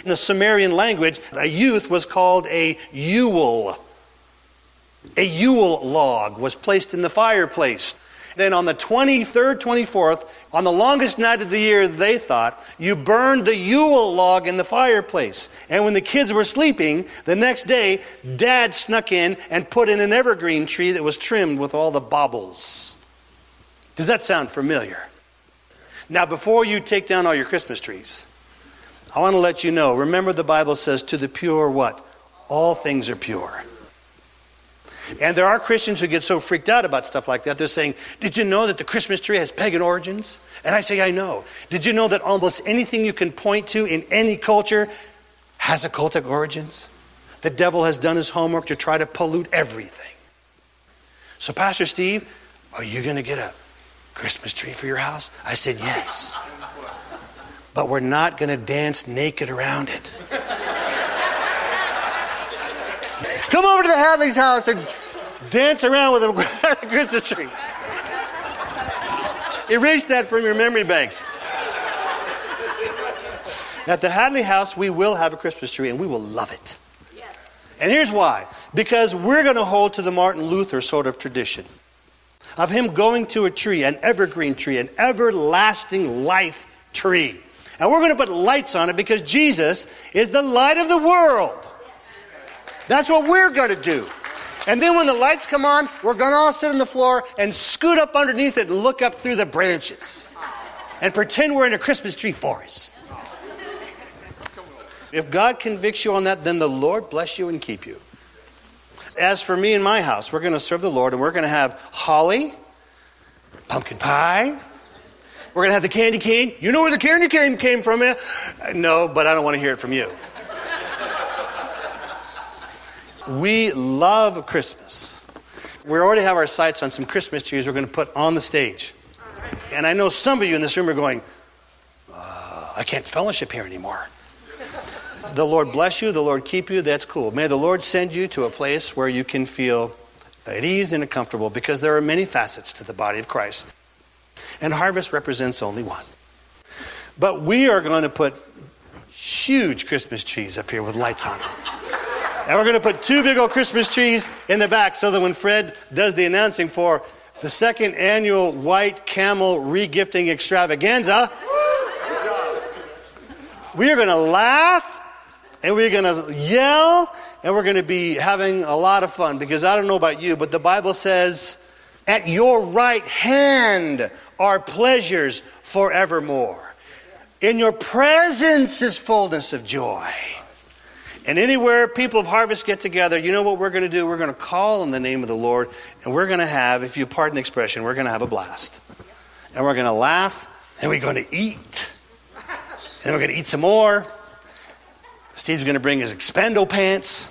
In the Sumerian language, a youth was called a Yule. A Yule log was placed in the fireplace. Then on the 23rd, 24th, on the longest night of the year, they thought, you burned the Yule log in the fireplace. And when the kids were sleeping, the next day, Dad snuck in and put in an evergreen tree that was trimmed with all the baubles. Does that sound familiar? Now, before you take down all your Christmas trees, I want to let you know, remember the Bible says, to the pure what? All things are pure. And there are Christians who get so freaked out about stuff like that. They're saying, did you know that the Christmas tree has pagan origins? And I say, I know. Did you know that almost anything you can point to in any culture has occultic origins? The devil has done his homework to try to pollute everything. So, Pastor Steve, are you going to get a Christmas tree for your house? I said, yes. But we're not going to dance naked around it. Come over to the Hadley's house and dance around with a Christmas tree. Erase that from your memory banks. At the Hadley house, we will have a Christmas tree, and we will love it. Yes. And here's why. Because we're going to hold to the Martin Luther sort of tradition of him going to a tree, an evergreen tree, an everlasting life tree. And we're going to put lights on it because Jesus is the light of the world. That's what we're going to do. And then when the lights come on, we're going to all sit on the floor and scoot up underneath it and look up through the branches and pretend we're in a Christmas tree forest. If God convicts you on that, then the Lord bless you and keep you. As for me and my house, we're going to serve the Lord, and we're going to have holly, pumpkin pie. We're going to have the candy cane. You know where the candy cane came from? No, but I don't want to hear it from you. We love Christmas. We already have our sights on some Christmas trees we're going to put on the stage. And I know some of you in this room are going, I can't fellowship here anymore. The Lord bless you. The Lord keep you. That's cool. May the Lord send you to a place where you can feel at ease and comfortable, because there are many facets to the body of Christ. And Harvest represents only one. But we are going to put huge Christmas trees up here with lights on them. And we're going to put 2 big old Christmas trees in the back so that when Fred does the announcing for the 2nd annual White Camel Regifting Extravaganza, we are going to laugh and we're going to yell and we're going to be having a lot of fun, because I don't know about you, but the Bible says, at your right hand are pleasures forevermore. In your presence is fullness of joy. And anywhere people of Harvest get together, you know what we're going to do? We're going to call on the name of the Lord, and we're going to have, if you pardon the expression, we're going to have a blast. And we're going to laugh, and we're going to eat. And we're going to eat some more. Steve's going to bring his Expendo pants.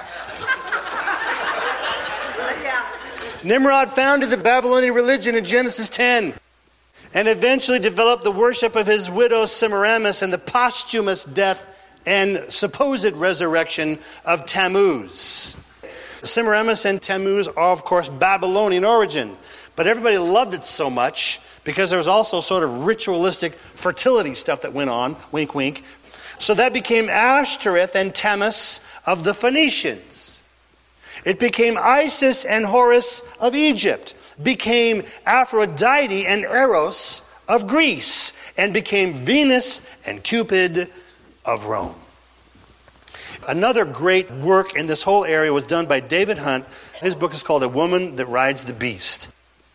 Nimrod founded the Babylonian religion in Genesis 10 and eventually developed the worship of his widow Semiramis and the posthumous death and supposed resurrection of Tammuz. Semiramis and Tammuz are, of course, Babylonian origin. But everybody loved it so much because there was also sort of ritualistic fertility stuff that went on, wink, wink. So that became Ashtoreth and Tammuz of the Phoenicians. It became Isis and Horus of Egypt, became Aphrodite and Eros of Greece, and became Venus and Cupid of Rome. Another great work in this whole area was done by David Hunt. His book is called A Woman That Rides the Beast.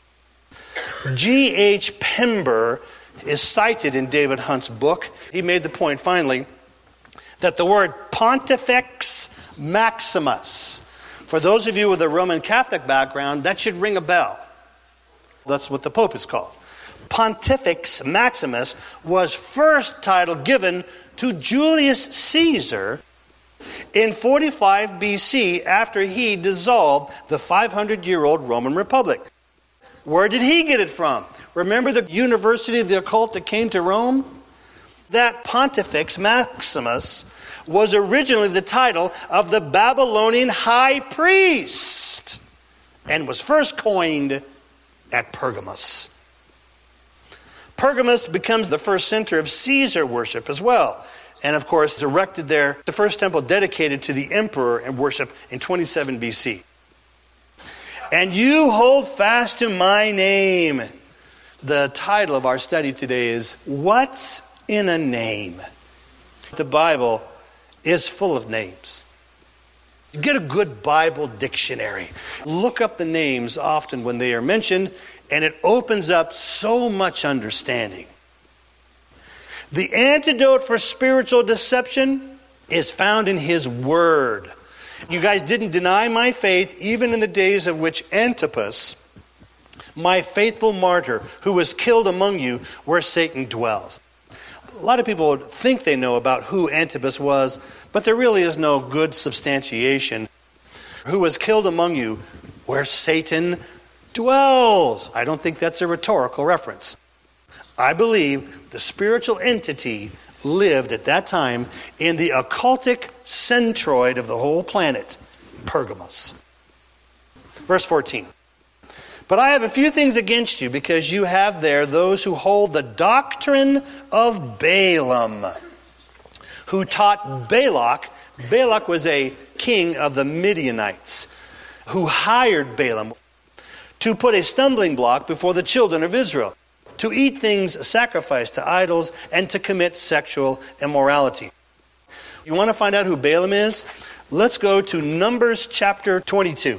G.H. Pember is cited in David Hunt's book. He made the point, finally, that the word Pontifex Maximus, for those of you with a Roman Catholic background, that should ring a bell. That's what the Pope is called. Pontifex Maximus was first title given to Julius Caesar in 45 BC after he dissolved the 500-year-old Roman Republic. Where did he get it from? Remember the University of the Occult that came to Rome? That Pontifex Maximus was originally the title of the Babylonian high priest and was first coined at Pergamus. Pergamus becomes the first center of Caesar worship as well. and of course erected there the first temple dedicated to the emperor and worship in 27 BC. And you hold fast to my name. The title of our study today is What's in a Name? The Bible is full of names. Get a good Bible dictionary. Look up the names often when they are mentioned, and it opens up so much understanding. The antidote for spiritual deception is found in His Word. You guys didn't deny my faith even in the days of which Antipas, my faithful martyr, who was killed among you, where Satan dwells. A lot of people think they know about who Antipas was, but there really is no good substantiation. Who was killed among you, where Satan dwells. I don't think that's a rhetorical reference. I believe the spiritual entity lived at that time in the occultic centroid of the whole planet, Pergamos. Verse 14. But I have a few things against you, because you have there those who hold the doctrine of Balaam, who taught Balak. Balak was a king of the Midianites, who hired Balaam to put a stumbling block before the children of Israel, to eat things sacrificed to idols, and to commit sexual immorality. You want to find out who Balaam is? Let's go to Numbers chapter 22.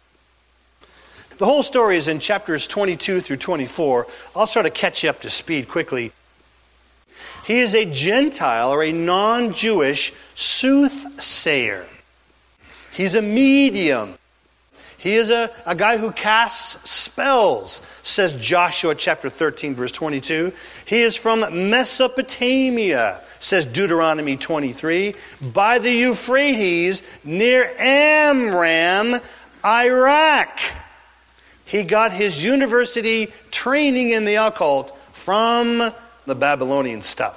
The whole story is in chapters 22 through 24. I'll try to catch you up to speed quickly. He is a Gentile or a non-Jewish soothsayer. He's a medium. He is a guy who casts spells, says Joshua chapter 13, verse 22. He is from Mesopotamia, says Deuteronomy 23, by the Euphrates near Amram, Iraq. He got his university training in the occult from the Babylonian stuff.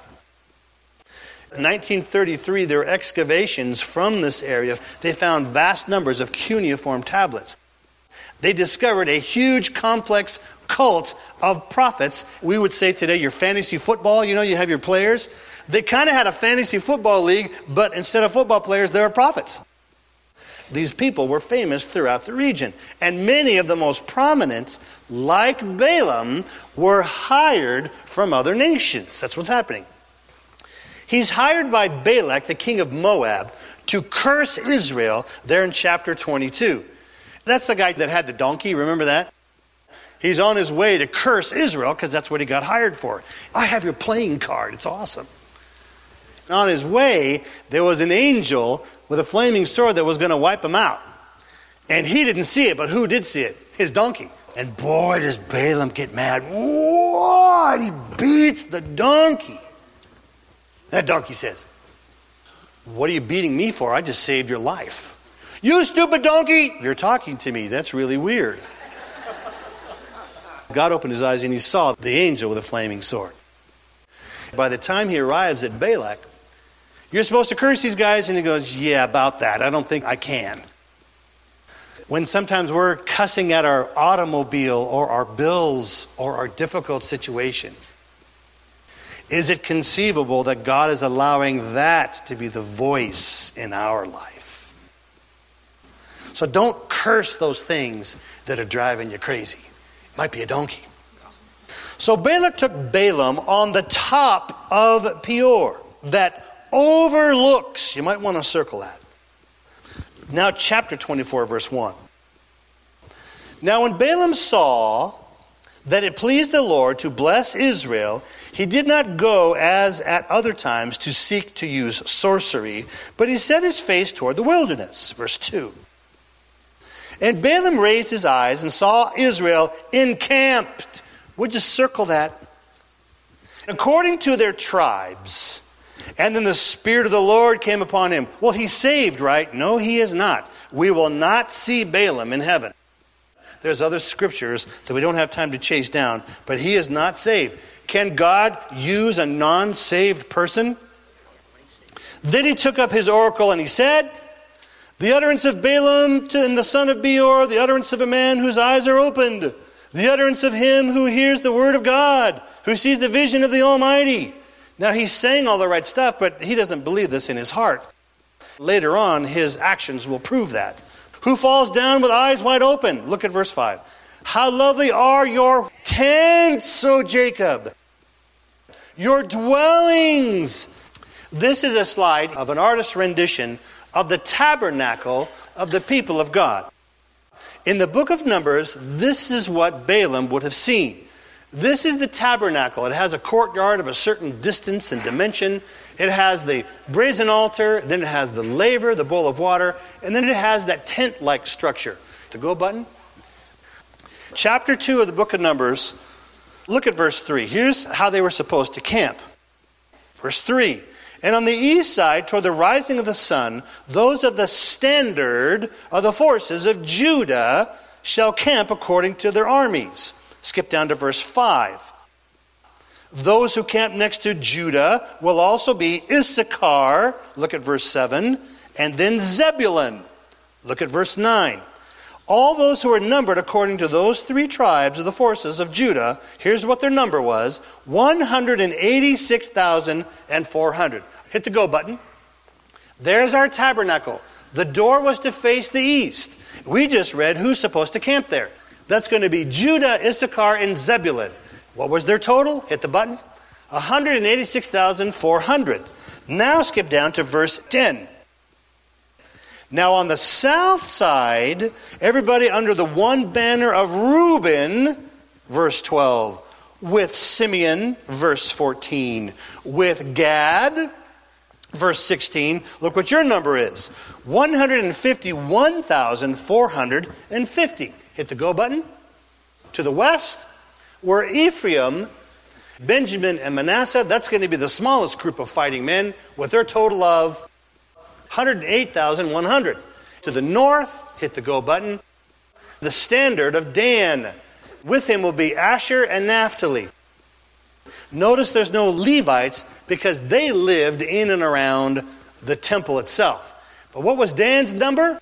In 1933, there were excavations from this area. They found vast numbers of cuneiform tablets. They discovered a huge, complex cult of prophets. We would say today your fantasy football, you have your players. They kind of had a fantasy football league, but instead of football players, there were prophets. These people were famous throughout the region. And many of the most prominent, like Balaam, were hired from other nations. That's what's happening. He's hired by Balak, the king of Moab, to curse Israel there in chapter 22. That's the guy that had the donkey, remember that? He's on his way to curse Israel because that's what he got hired for. I have your playing card, it's awesome. And on his way, there was an angel with a flaming sword that was going to wipe him out. And he didn't see it, but who did see it? His donkey. And boy, does Balaam get mad. What? He beats the donkey. That donkey says, what are you beating me for? I just saved your life. You stupid donkey! You're talking to me. That's really weird. God opened his eyes and he saw the angel with a flaming sword. By the time he arrives at Balak, you're supposed to curse these guys, and he goes, yeah, about that. I don't think I can. When sometimes we're cussing at our automobile or our bills or our difficult situation, is it conceivable that God is allowing that to be the voice in our life? So don't curse those things that are driving you crazy. It might be a donkey. So Balak took Balaam on the top of Peor that overlooks, you might want to circle that. Now chapter 24, verse 1. Now when Balaam saw that it pleased the Lord to bless Israel, he did not go as at other times to seek to use sorcery, but he set his face toward the wilderness. Verse 2. And Balaam raised his eyes and saw Israel encamped. Would you circle that? According to their tribes. And then the Spirit of the Lord came upon him. Well, he's saved, right? No, he is not. We will not see Balaam in heaven. There's other scriptures that we don't have time to chase down, but he is not saved. Can God use a non-saved person? Then he took up his oracle and he said, the utterance of Balaam and the son of Beor, the utterance of a man whose eyes are opened, the utterance of him who hears the word of God, who sees the vision of the Almighty. Now, he's saying all the right stuff, but he doesn't believe this in his heart. Later on, his actions will prove that. Who falls down with eyes wide open? Look at verse 5. How lovely are your tents, O Jacob, your dwellings. This is a slide of an artist's rendition of the tabernacle of the people of God. In the book of Numbers, this is what Balaam would have seen. This is the tabernacle. It has a courtyard of a certain distance and dimension. It has the brazen altar, then it has the laver, the bowl of water, and then it has that tent-like structure. The go button. Chapter 2 of the book of Numbers, look at verse 3. Here's how they were supposed to camp. Verse 3. And on the east side, toward the rising of the sun, those of the standard of the forces of Judah shall camp according to their armies. Skip down to verse 5. Those who camp next to Judah will also be Issachar, look at verse 7, and then Zebulun, look at verse 9. All those who are numbered according to those three tribes of the forces of Judah, here's what their number was, 186,400. Hit the go button. There's our tabernacle. The door was to face the east. We just read who's supposed to camp there. That's going to be Judah, Issachar, and Zebulun. What was their total? Hit the button. 186,400. Now skip down to verse 10. Now on the south side, everybody under the one banner of Reuben, verse 12, with Simeon, verse 14, with Gad, verse 16. Look what your number is. 151,450. Hit the go button. To the west, were Ephraim, Benjamin, and Manasseh. That's going to be the smallest group of fighting men with their total of 108,100. To the north, hit the go button. The standard of Dan. With him will be Asher and Naphtali. Notice there's no Levites because they lived in and around the temple itself. But what was Dan's number?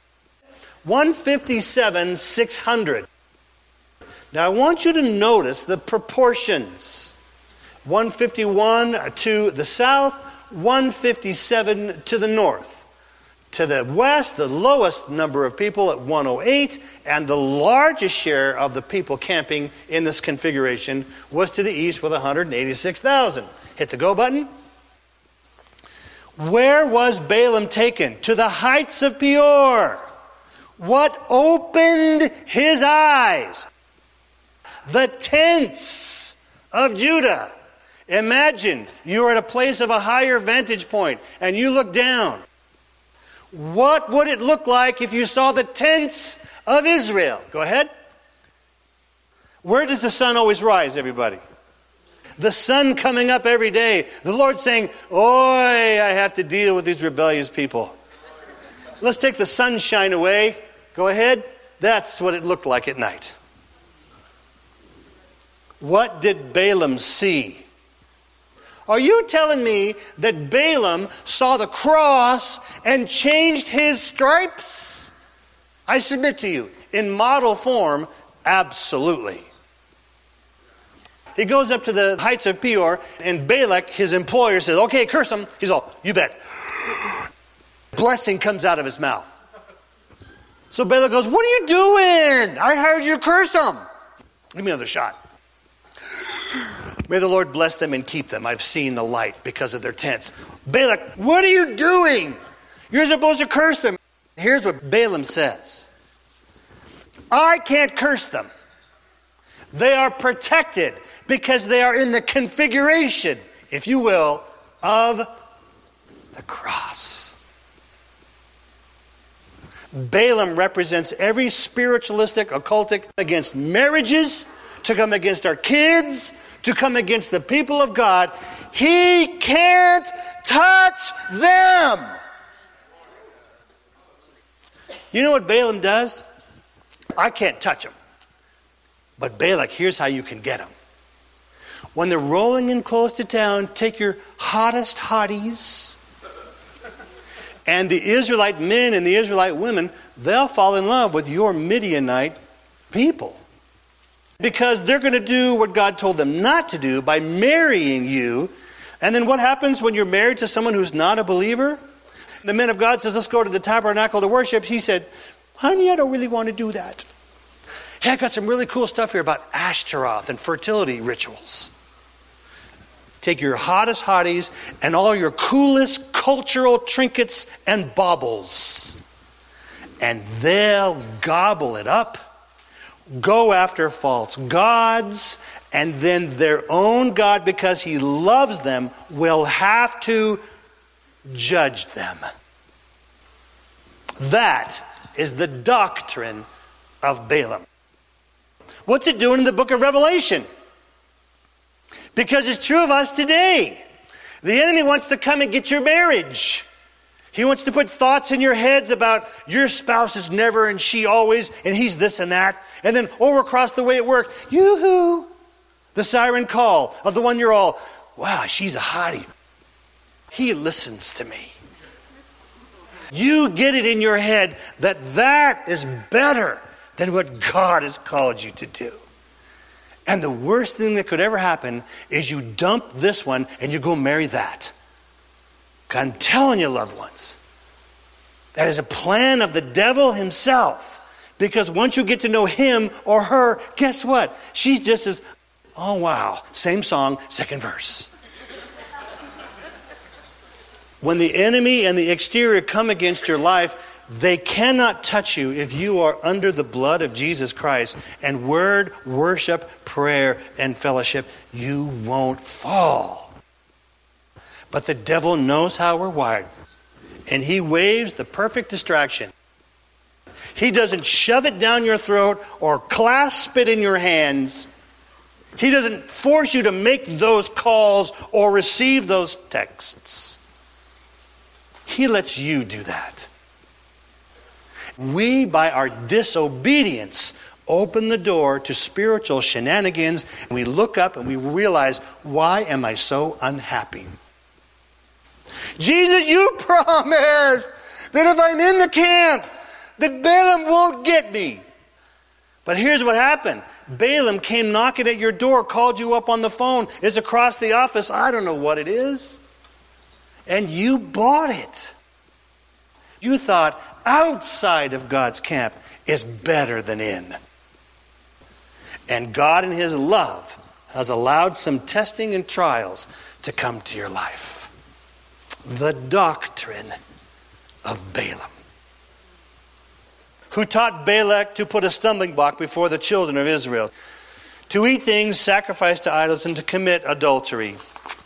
157,600. Now I want you to notice the proportions. 151 to the south, 157 to the north. To the west, the lowest number of people at 108, and the largest share of the people camping in this configuration was to the east with 186,000. Hit the go button. Where was Balaam taken? To the heights of Peor. What opened his eyes? The tents of Judah. Imagine you're at a place of a higher vantage point and you look down. What would it look like if you saw the tents of Israel? Go ahead. Where does the sun always rise, everybody? The sun coming up every day. The Lord saying, "Oi, I have to deal with these rebellious people. Let's take the sunshine away." Go ahead. That's what it looked like at night. What did Balaam see? Are you telling me that Balaam saw the cross and changed his stripes? I submit to you, in model form, absolutely. He goes up to the heights of Peor, and Balak, his employer, says, "Okay, curse him." He's all, "You bet." Blessing comes out of his mouth. So Balak goes, "What are you doing? I heard you curse him. Give me another shot. May the Lord bless them and keep them. I've seen the light because of their tents." Balak, "What are you doing? You're supposed to curse them." Here's what Balaam says. "I can't curse them. They are protected because they are in the configuration, if you will, of the cross." Balaam represents every spiritualistic, occultic against marriages, to come against our kids, to come against the people of God. He can't touch them. You know what Balaam does? I can't touch them. But Balak, here's how you can get them. When they're rolling in close to town, take your hottest hotties. And the Israelite men and the Israelite women, they'll fall in love with your Midianite people. Because they're going to do what God told them not to do by marrying you And then what happens when you're married to someone who's not a believer? The man of God says, let's go to the tabernacle to worship. He said, honey, I don't really want to do that. Hey, I got some really cool stuff here about Ashtaroth and fertility rituals. Take your hottest hotties and all your coolest cultural trinkets and baubles, and they'll gobble it up, go after false gods, and then their own God, because he loves them, will have to judge them. That is the doctrine of Balaam. What's it doing in the book of Revelation? Because it's true of us today. The enemy wants to come and get your marriage. He wants to put thoughts in your heads about your spouse is never and she always and he's this and that. And then over across the way at work, yoo-hoo, the siren call of the one you're all, wow, she's a hottie. He listens to me. You get it in your head that that is better than what God has called you to do. And the worst thing that could ever happen is you dump this one and you go marry that. I'm telling you, loved ones, that is a plan of the devil himself. Because once you get to know him or her, guess what? She's just as, oh wow, same song, second verse. When the enemy and the exterior come against your life, they cannot touch you if you are under the blood of Jesus Christ and word, worship, prayer, and fellowship. You won't fall. But the devil knows how we're wired. And he waves the perfect distraction. He doesn't shove it down your throat or clasp it in your hands. He doesn't force you to make those calls or receive those texts. He lets you do that. We, by our disobedience, open the door to spiritual shenanigans, and we look up and we realize, why am I so unhappy? Jesus, you promised that if I'm in the camp, that Balaam won't get me. But here's what happened. Balaam came knocking at your door, called you up on the phone, is across the office, I don't know what it is. And you bought it. You thought outside of God's camp is better than in. And God in his love has allowed some testing and trials to come to your life. The doctrine of Balaam, who taught Balak to put a stumbling block before the children of Israel, to eat things sacrificed to idols and to commit adultery.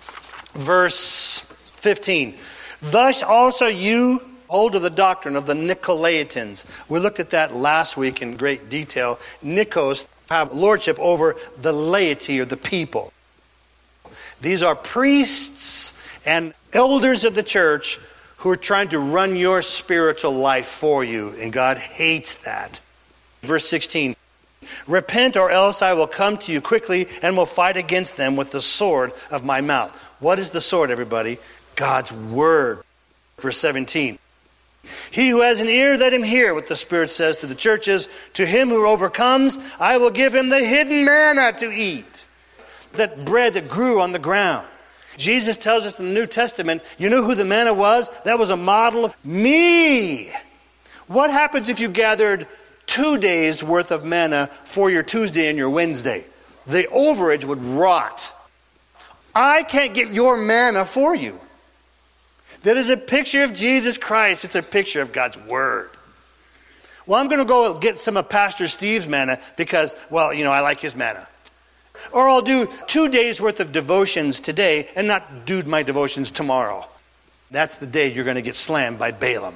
Verse 15. Thus also you hold of the doctrine of the Nicolaitans. We looked at that last week in great detail. Nikos have lordship over the laity or the people. These are priests and elders of the church who are trying to run your spiritual life for you, and God hates that. Verse 16. Repent, or else I will come to you quickly and will fight against them with the sword of my mouth. What is the sword, everybody? God's word. Verse 17. He who has an ear, let him hear what the Spirit says to the churches. To him who overcomes, I will give him the hidden manna to eat. That bread that grew on the ground. Jesus tells us in the New Testament, you know who the manna was? That was a model of me. What happens if you gathered 2 days worth of manna for your Tuesday and your Wednesday? The overage would rot. I can't get your manna for you. That is a picture of Jesus Christ. It's a picture of God's Word. Well, I'm going to go get some of Pastor Steve's manna because, well, I like his manna. Or I'll do 2 days worth of devotions today and not do my devotions tomorrow. That's the day you're going to get slammed by Balaam.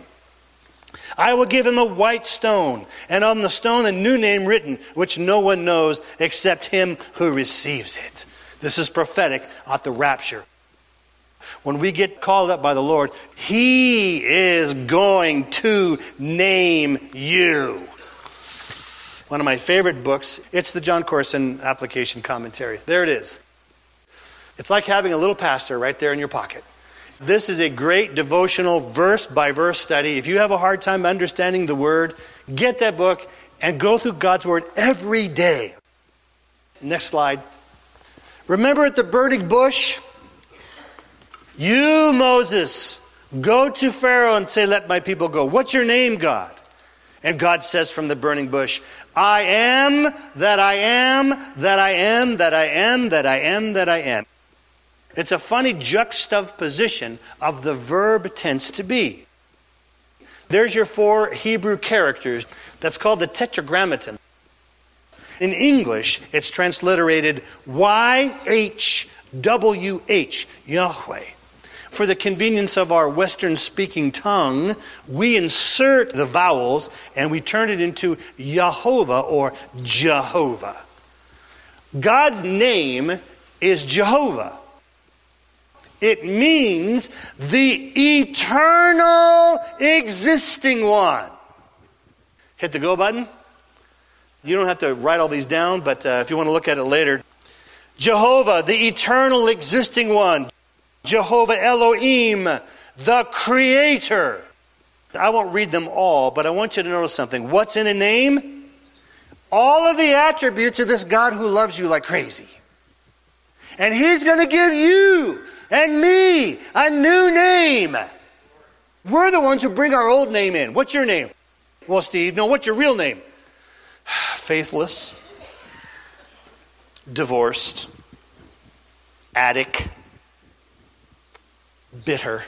I will give him a white stone, and on the stone a new name written, which no one knows except him who receives it. This is prophetic at the rapture. When we get called up by the Lord, He is going to name you. One of my favorite books, it's the John Corson Application Commentary. There it is. It's like having a little pastor right there in your pocket. This is a great devotional verse-by-verse study. If you have a hard time understanding the Word, get that book and go through God's Word every day. Next slide. Remember at the burning bush? You, Moses, go to Pharaoh and say, let my people go. What's your name, God? And God says from the burning bush, I am that I am, that I am, that I am, that I am, that I am. It's a funny juxtaposition of the verb tense to be. There's your 4 Hebrew characters. That's called the tetragrammaton. In English, it's transliterated YHWH, Yahweh. For the convenience of our Western-speaking tongue, we insert the vowels and we turn it into Yahovah or Jehovah. God's name is Jehovah. It means the eternal existing one. Hit the go button. You don't have to write all these down, but if you want to look at it later. Jehovah, the eternal existing one. Jehovah Elohim, the Creator. I won't read them all, but I want you to notice something. What's in a name? All of the attributes of this God who loves you like crazy. And He's going to give you and me a new name. We're the ones who bring our old name in. What's your name? Well, Steve, no, what's your real name? Faithless, divorced, addict, bitter,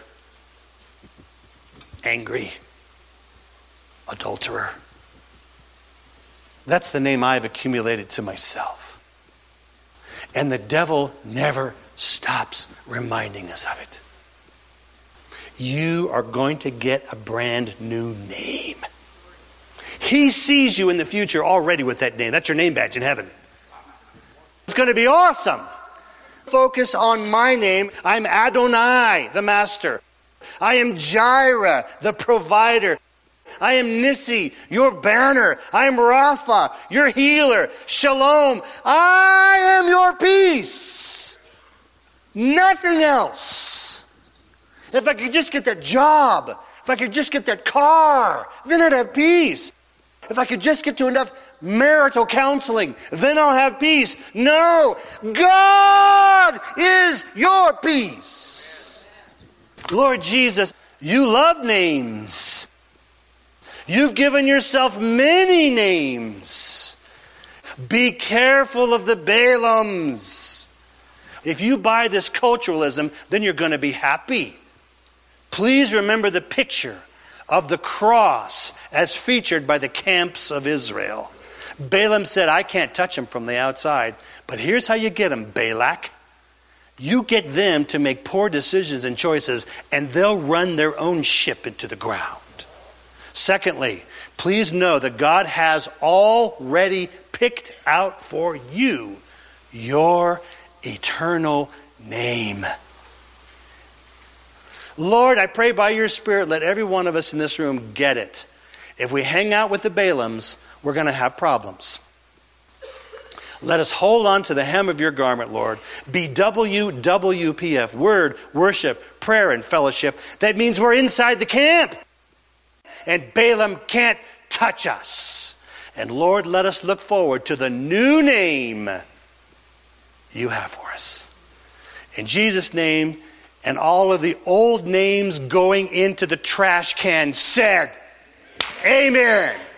angry, adulterer. That's the name I've accumulated to myself. And the devil never stops reminding us of it. You are going to get a brand new name. He sees you in the future already with that name. That's your name badge in heaven. It's going to be awesome. Focus on my name. I'm Adonai, the master. I am Jireh, the provider. I am Nissi, your banner. I am Rapha, your healer. Shalom, I am your peace. Nothing else. If I could just get that job, if I could just get that car, then I'd have peace. If I could just get to enough marital counseling, then I'll have peace. No, God is your peace. Lord Jesus, you love names. You've given yourself many names. Be careful of the Balaams. If you buy this culturalism, then you're going to be happy. Please remember the picture of the cross as featured by the camps of Israel. Balaam said, I can't touch him from the outside. But here's how you get him, Balak. You get them to make poor decisions and choices, and they'll run their own ship into the ground. Secondly, please know that God has already picked out for you your eternal name. Lord, I pray by your Spirit, let every one of us in this room get it. If we hang out with the Balaams, we're going to have problems. Let us hold on to the hem of your garment, Lord. Be WWPF, word, worship, prayer, and fellowship. That means we're inside the camp. And Balaam can't touch us. And Lord, let us look forward to the new name you have for us. In Jesus' name, and all of the old names going into the trash can said, Amen.